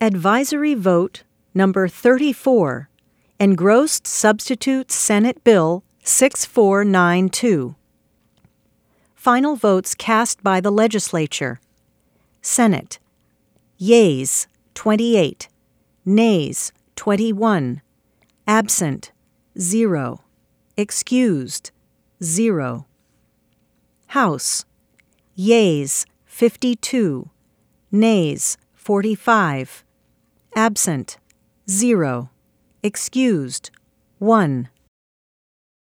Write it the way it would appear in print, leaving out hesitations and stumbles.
Advisory Vote Number 34, Engrossed Substitute Senate Bill 6492. Final votes cast by the Legislature. Senate: Yeas 28, Nays 21, Absent 0, Excused 0. House: Yeas 52, Nays 45, Absent 0, Excused 1.